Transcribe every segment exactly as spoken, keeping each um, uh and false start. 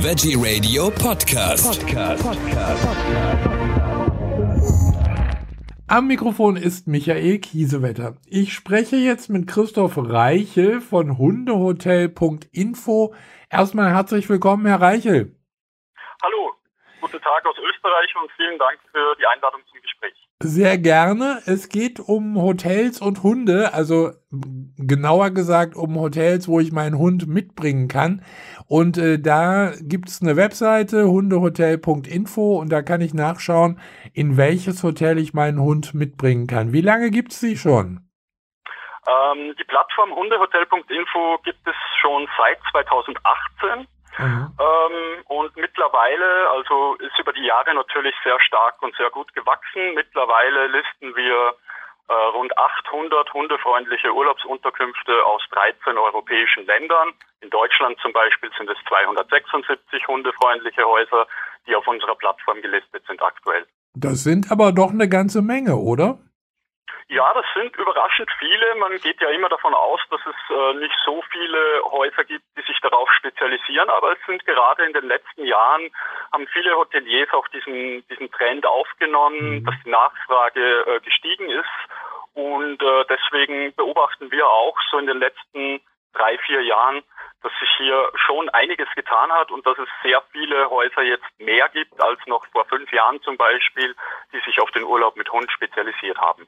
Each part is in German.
Veggie Radio Podcast. Podcast. Podcast. Am Mikrofon ist Michael Kiesewetter. Ich spreche jetzt mit Christoph Reichel von hundehotel punkt info. Erstmal herzlich willkommen, Herr Reichel. Hallo, guten Tag aus Österreich und vielen Dank für die Einladung zum Gespräch. Sehr gerne. Es geht um Hotels und Hunde, also genauer gesagt um Hotels, wo ich meinen Hund mitbringen kann. Und äh, da gibt es eine Webseite, hundehotel punkt info, und da kann ich nachschauen, in welches Hotel ich meinen Hund mitbringen kann. Wie lange gibt es sie schon? Ähm, die Plattform hundehotel punkt info gibt es schon seit zweitausendachtzehn. Mhm. Ähm, und mittlerweile, also ist über die Jahre natürlich sehr stark und sehr gut gewachsen. Mittlerweile listen wir äh, rund achthundert hundefreundliche Urlaubsunterkünfte aus dreizehn europäischen Ländern. In Deutschland zum Beispiel sind es zweihundertsechsundsiebzig hundefreundliche Häuser, die auf unserer Plattform gelistet sind aktuell. Das sind aber doch eine ganze Menge, oder? Ja, das sind überraschend viele. Man geht ja immer davon aus, dass es äh, nicht so viele Häuser gibt, die sich darauf spezialisieren. Aber es sind gerade in den letzten Jahren, haben viele Hoteliers auch diesen, diesen Trend aufgenommen, mhm. dass die Nachfrage äh, gestiegen ist. Und äh, deswegen beobachten wir auch so in den letzten drei, vier Jahren, dass sich hier schon einiges getan hat und dass es sehr viele Häuser jetzt mehr gibt als noch vor fünf Jahren zum Beispiel, die sich auf den Urlaub mit Hund spezialisiert haben.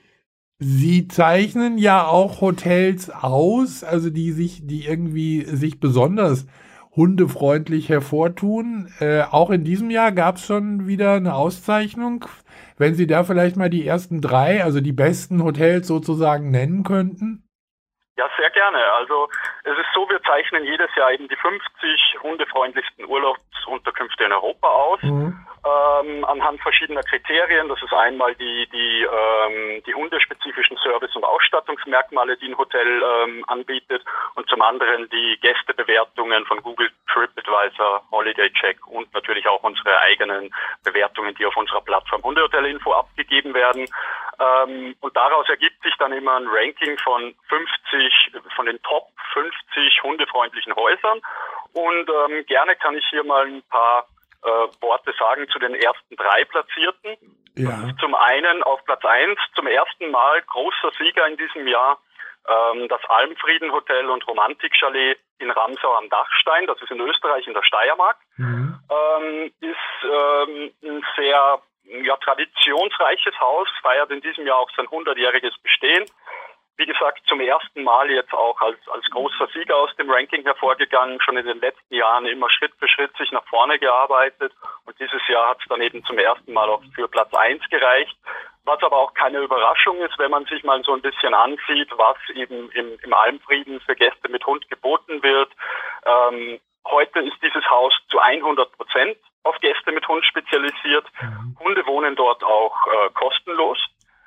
Sie zeichnen ja auch Hotels aus, also die sich, die irgendwie sich besonders hundefreundlich hervortun. Äh, auch in diesem Jahr gab es schon wieder eine Auszeichnung. Wenn Sie da vielleicht mal die ersten drei, also die besten Hotels sozusagen nennen könnten? Ja, sehr gerne. Also es ist so, wir zeichnen jedes Jahr eben die fünfzig hundefreundlichsten Urlaubsunterkünfte in Europa aus, mhm. ähm, anhand verschiedener Kriterien. Das ist einmal die die ähm, die hundespezifischen Service- und Ausstattungsmerkmale, die ein Hotel ähm, anbietet, und zum anderen die Gästebewertungen von Google, TripAdvisor, Holiday Check und natürlich auch unsere eigenen Bewertungen, die auf unserer Plattform Hundehotel-Info abgegeben werden. Ähm, und daraus ergibt sich dann immer ein Ranking von fünfzig, von den Top fünfzig hundefreundlichen Häusern. Und ähm, gerne kann ich hier mal ein paar äh, Worte sagen zu den ersten drei Platzierten. Ja. Zum einen auf Platz eins, zum ersten Mal großer Sieger in diesem Jahr, ähm, das Almfrieden Hotel und Romantik-Chalet in Ramsau am Dachstein. Das ist in Österreich in der Steiermark. Mhm. Ähm, ist ähm, ein sehr ja, traditionsreiches Haus, feiert in diesem Jahr auch sein hundertjähriges Bestehen. Wie gesagt, zum ersten Mal jetzt auch als, als großer Sieger aus dem Ranking hervorgegangen, schon in den letzten Jahren immer Schritt für Schritt sich nach vorne gearbeitet, und dieses Jahr hat es dann eben zum ersten Mal auch für Platz eins gereicht, was aber auch keine Überraschung ist, wenn man sich mal so ein bisschen ansieht, was eben im, im Almfrieden für Gäste mit Hund geboten wird. Ähm, heute ist dieses Haus zu hundert Prozent auf Gäste mit Hund spezialisiert. Mhm. Hunde wohnen dort auch äh, kostenlos.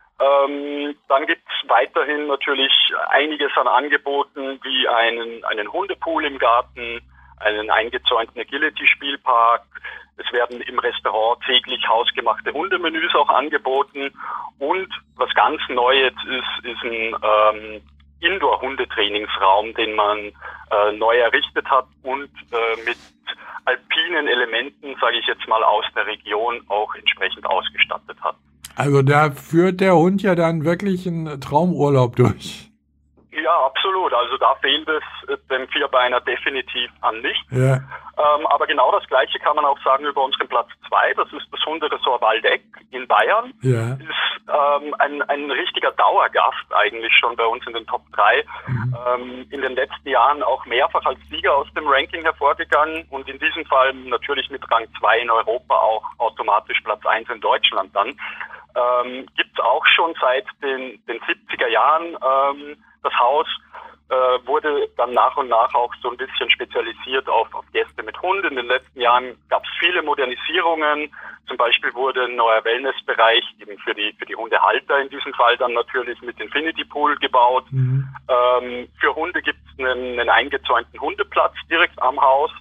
Ähm, dann gibt es weiterhin natürlich einiges an Angeboten, wie einen, einen Hundepool im Garten, einen eingezäunten Agility-Spielpark. Es werden im Restaurant täglich hausgemachte Hundemenüs auch angeboten. Und was ganz neu jetzt ist, ist ein ähm, Indoor-Hundetrainingsraum, den man äh, neu errichtet hat und äh, mit alpinen Elementen, sage ich jetzt mal, aus der Region auch entsprechend ausgestattet hat. Also da führt der Hund ja dann wirklich einen Traumurlaub durch. Ja, absolut. Also da fehlt es dem Vierbeiner definitiv an nichts. Ja. Ähm, aber genau das Gleiche kann man auch sagen über unseren Platz zwei. Das ist das Hunderesort Waldeck in Bayern. Ja. Ist ähm, ein, ein richtiger Dauergast eigentlich schon bei uns in den Top drei. Mhm. Ähm, in den letzten Jahren auch mehrfach als Sieger aus dem Ranking hervorgegangen und in diesem Fall natürlich mit Rang zwei in Europa auch automatisch Platz eins in Deutschland dann. Ähm, gibt es auch schon seit den, den siebziger Jahren. Ähm, das Haus äh, wurde dann nach und nach auch so ein bisschen spezialisiert auf, auf Gäste mit Hund. In den letzten Jahren gab es viele Modernisierungen. Zum Beispiel wurde ein neuer Wellnessbereich eben für die für die Hundehalter in diesem Fall dann natürlich mit Infinity Pool gebaut. Mhm. Ähm, für Hunde gibt es einen, einen eingezäunten Hundeplatz direkt am Haus,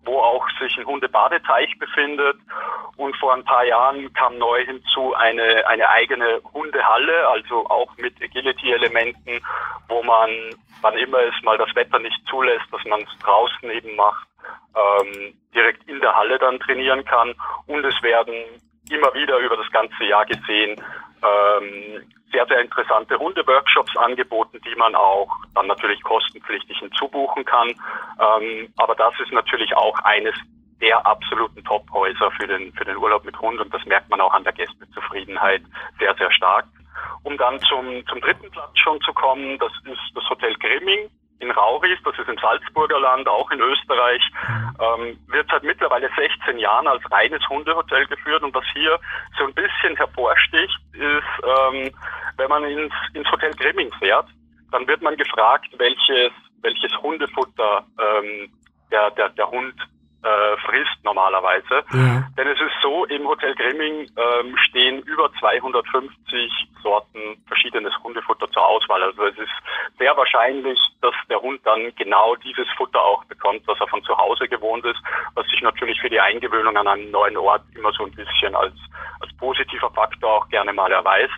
wo auch sich ein Hundebadeteich befindet. Und vor ein paar Jahren kam neu hinzu eine, eine eigene Hundehalle, also auch mit Agility-Elementen, wo man, wann immer es mal das Wetter nicht zulässt, dass man es draußen eben macht, ähm, direkt in der Halle dann trainieren kann. Und es werden immer wieder über das ganze Jahr gesehen ähm, sehr, sehr interessante Hundeworkshops angeboten, die man auch dann natürlich kostenpflichtig hinzubuchen kann. Ähm, aber das ist natürlich auch eines der absoluten Top-Häuser für den, für den Urlaub mit Hund, und das merkt man auch an der Gästezufriedenheit sehr, sehr stark. Um dann zum, zum dritten Platz schon zu kommen, das ist das Hotel Grimming in Rauris, das ist im Salzburger Land, auch in Österreich, ähm, wird seit mittlerweile sechzehn Jahren als reines Hundehotel geführt, und was hier so ein bisschen hervorsticht, ist, ähm, wenn man ins, ins Hotel Grimming fährt, dann wird man gefragt, welches, welches Hundefutter ähm, der, der, der Hund äh, frisst normalerweise. Ja. Denn es ist so, im Hotel Grimming ähm, stehen über zweihundertfünfzig Sorten verschiedenes Hundefutter zur Auswahl. Also es ist sehr wahrscheinlich, dass der Hund dann genau dieses Futter auch bekommt, was er von zu Hause gewohnt ist, was sich natürlich für die Eingewöhnung an einen neuen Ort immer so ein bisschen als, als positiver Faktor auch gerne mal erweist.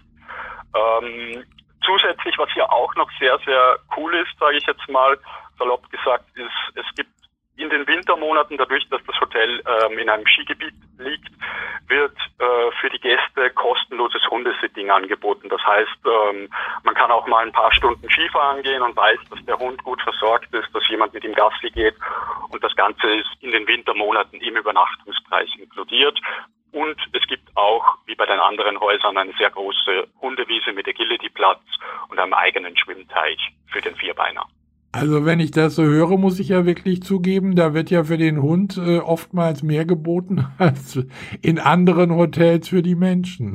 Ähm, zusätzlich, was hier auch noch sehr, sehr cool ist, sage ich jetzt mal, salopp gesagt, ist, es gibt in den Wintermonaten, dadurch, dass das Hotel ähm, in einem Skigebiet liegt, wird äh, für die Gäste kostenloses Hundesitting angeboten. Das heißt, ähm, man kann auch mal ein paar Stunden Skifahren gehen und weiß, dass der Hund gut versorgt ist, dass jemand mit ihm Gassi geht, und das Ganze ist in den Wintermonaten im Übernachtungspreis inkludiert. Und es gibt auch, wie bei den anderen Häusern, eine sehr große Hundewiese mit Agility-Platz und einem eigenen Schwimmteich für den Vierbeiner. Also wenn ich das so höre, muss ich ja wirklich zugeben, da wird ja für den Hund äh, oftmals mehr geboten als in anderen Hotels für die Menschen.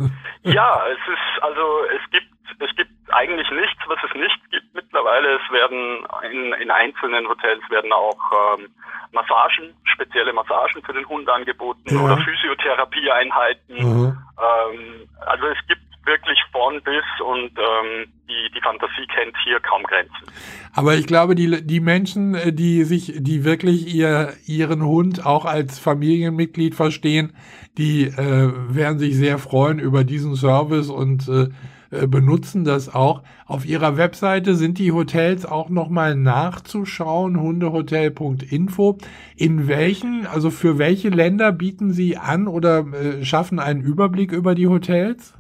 Ja, es ist, also es gibt, es gibt eigentlich nichts, was es nicht gibt mittlerweile. Es werden in, in einzelnen Hotels werden auch ähm, Massagen, spezielle Massagen für den Hund angeboten, ja, oder Physiotherapieeinheiten. Mhm. Ähm, also es gibt wirklich von bis, und ähm, die, die Fantasie kennt hier kaum Grenzen. Aber ich glaube, die, die Menschen, die sich, die wirklich ihr, ihren Hund auch als Familienmitglied verstehen, die äh, werden sich sehr freuen über diesen Service und äh, benutzen das auch. Auf ihrer Webseite sind die Hotels auch nochmal nachzuschauen, hundehotel punkt info. In welchen, also für welche Länder bieten Sie an oder äh, schaffen einen Überblick über die Hotels?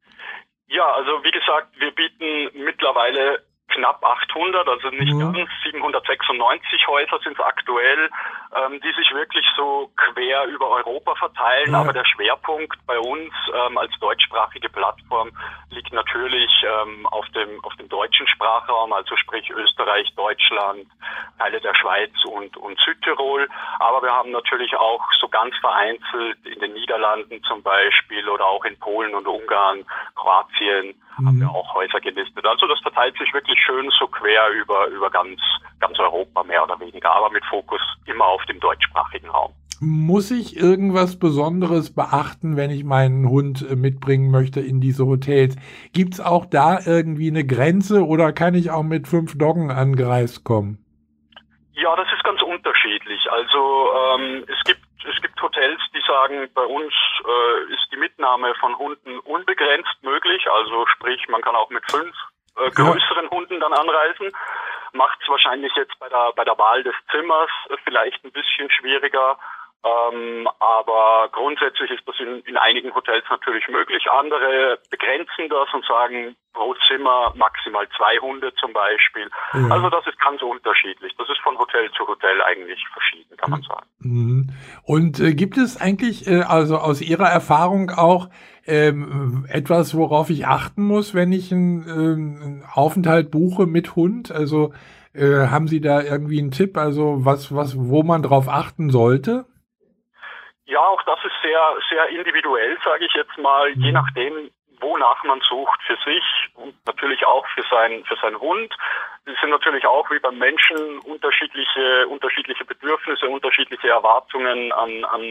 Ja, also wie gesagt, wir bieten mittlerweile knapp achthundert, also nicht mhm. ganz, siebenhundertsechsundneunzig Häuser sind es aktuell, ähm, die sich wirklich so quer über Europa verteilen, ja. Aber der Schwerpunkt bei uns ähm, als deutschsprachige Plattform liegt natürlich ähm, auf dem auf dem deutschen Sprachraum, also sprich Österreich, Deutschland, Teile der Schweiz und und Südtirol, aber wir haben natürlich auch so ganz vereinzelt in den Niederlanden zum Beispiel oder auch in Polen und Ungarn, Kroatien, mhm. haben wir auch Häuser gelistet. Also das verteilt sich wirklich schön so quer über über ganz ganz Europa mehr oder weniger, aber mit Fokus immer auf dem deutschsprachigen Raum. Muss ich irgendwas Besonderes beachten, wenn ich meinen Hund mitbringen möchte in diese Hotels? Gibt es auch da irgendwie eine Grenze, oder kann ich auch mit fünf Doggen angereist kommen? Ja, das ist ganz unterschiedlich. Also ähm, es gibt es gibt Hotels, die sagen, bei uns äh, ist die Mitnahme von Hunden unbegrenzt möglich. Also sprich, man kann auch mit fünf äh, größeren ja. Hunden dann anreisen. Macht es wahrscheinlich jetzt bei der bei der Wahl des Zimmers äh, vielleicht ein bisschen schwieriger. Ähm, aber grundsätzlich ist das in, in einigen Hotels natürlich möglich. Andere begrenzen das und sagen pro Zimmer maximal zwei Hunde zum Beispiel. Ja. Also das ist ganz unterschiedlich. Das ist von Hotel zu Hotel eigentlich verschieden, kann man sagen. Mhm. Und äh, gibt es eigentlich, äh, also aus Ihrer Erfahrung auch, ähm, etwas, worauf ich achten muss, wenn ich einen, ähm, einen Aufenthalt buche mit Hund? Also äh, haben Sie da irgendwie einen Tipp, also was, was, wo man drauf achten sollte? Ja, auch das ist sehr, sehr individuell, sage ich jetzt mal, mhm. je nachdem, wonach man sucht für sich und natürlich auch für sein, für seinen Hund. Es sind natürlich auch wie beim Menschen unterschiedliche, unterschiedliche Bedürfnisse, unterschiedliche Erwartungen an, an,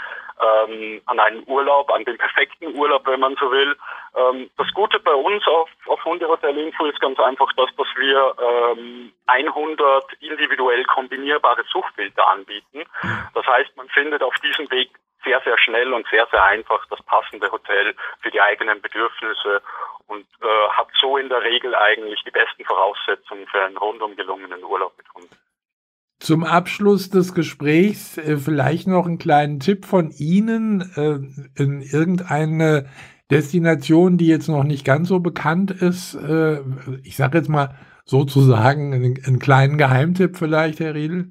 ähm, an einen Urlaub, an den perfekten Urlaub, wenn man so will. Ähm, das Gute bei uns auf, auf Hundehotel-Info ist ganz einfach das, dass wir ähm, hundert individuell kombinierbare Suchfilter anbieten. Das heißt, man findet auf diesem Weg sehr, sehr schnell und sehr, sehr einfach das passende Hotel für die eigenen Bedürfnisse und äh, hat so in der Regel eigentlich die besten Voraussetzungen für einen rundum gelungenen Urlaub mit Hund. Zum Abschluss des Gesprächs äh, vielleicht noch einen kleinen Tipp von Ihnen äh, in irgendeine Destination, die jetzt noch nicht ganz so bekannt ist. Äh, ich sage jetzt mal sozusagen einen, einen kleinen Geheimtipp vielleicht, Herr Riedl?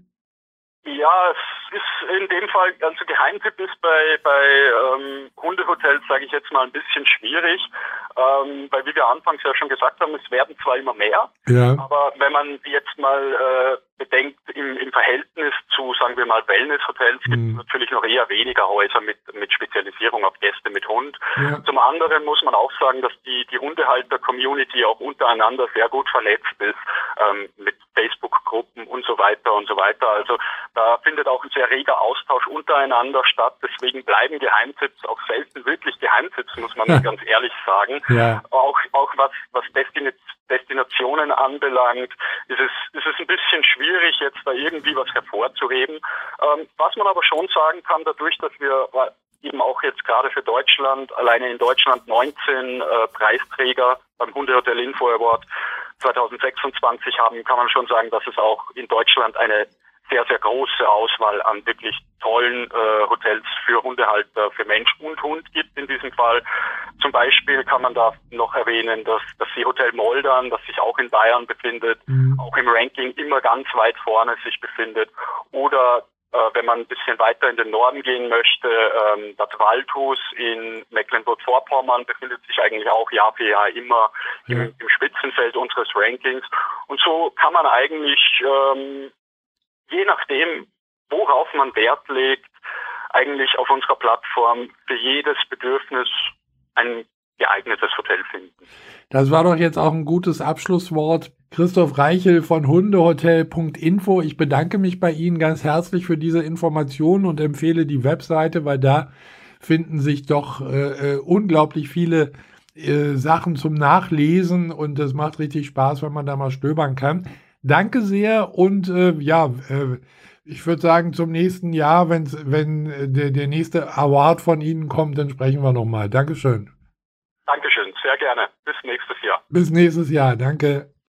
Ja, es ist in dem Fall, also Geheimtipp ist bei, bei ähm, Hundehotels, sage ich jetzt mal, ein bisschen schwierig, ähm, weil wie wir anfangs ja schon gesagt haben, es werden zwar immer mehr, ja. aber wenn man jetzt mal äh, bedenkt, im, im Verhältnis zu, sagen wir mal, Wellness-Hotels gibt es mhm. natürlich noch eher weniger Häuser mit, mit Spezialisierung auf Gäste mit Hund. Ja. Zum anderen muss man auch sagen, dass die, die Hundehalter-Community auch untereinander sehr gut vernetzt ist, ähm, mit Facebook-Gruppen und so weiter und so weiter. Also da findet auch ein sehr reger Austausch untereinander statt. Deswegen bleiben Geheimtipps auch selten wirklich Geheimtipps, muss man ganz ehrlich sagen. Ja. Auch, auch was, was Destin- Destinationen anbelangt, ist es, ist es ein bisschen schwierig, jetzt da irgendwie was hervorzuheben. Ähm, was man aber schon sagen kann, dadurch, dass wir eben auch jetzt gerade für Deutschland, alleine in Deutschland neunzehn äh, Preisträger beim Hundehotel Info Award zwanzig sechsundzwanzig haben, kann man schon sagen, dass es auch in Deutschland eine sehr, sehr große Auswahl an wirklich tollen äh, Hotels für Hundehalter, für Mensch und Hund gibt in diesem Fall. Zum Beispiel kann man da noch erwähnen, dass das Seehotel Moldern, das sich auch in Bayern befindet, mhm. auch im Ranking immer ganz weit vorne sich befindet. Oder äh, wenn man ein bisschen weiter in den Norden gehen möchte, ähm, das Waldhus in Mecklenburg-Vorpommern befindet sich eigentlich auch Jahr für Jahr immer ja. im, im Spitzenfeld unseres Rankings. Und so kann man eigentlich ähm, je nachdem, worauf man Wert legt, eigentlich auf unserer Plattform für jedes Bedürfnis ein geeignetes Hotel finden. Das war doch jetzt auch ein gutes Abschlusswort. Christoph Reichel von hundehotel punkt info. Ich bedanke mich bei Ihnen ganz herzlich für diese Informationen und empfehle die Webseite, weil da finden sich doch äh, unglaublich viele äh, Sachen zum Nachlesen und es macht richtig Spaß, wenn man da mal stöbern kann. Danke sehr und äh, ja, äh, ich würde sagen, zum nächsten Jahr, wenn's, wenn der, der nächste Award von Ihnen kommt, dann sprechen wir nochmal. Dankeschön. Dankeschön, sehr gerne. Bis nächstes Jahr. Bis nächstes Jahr, danke.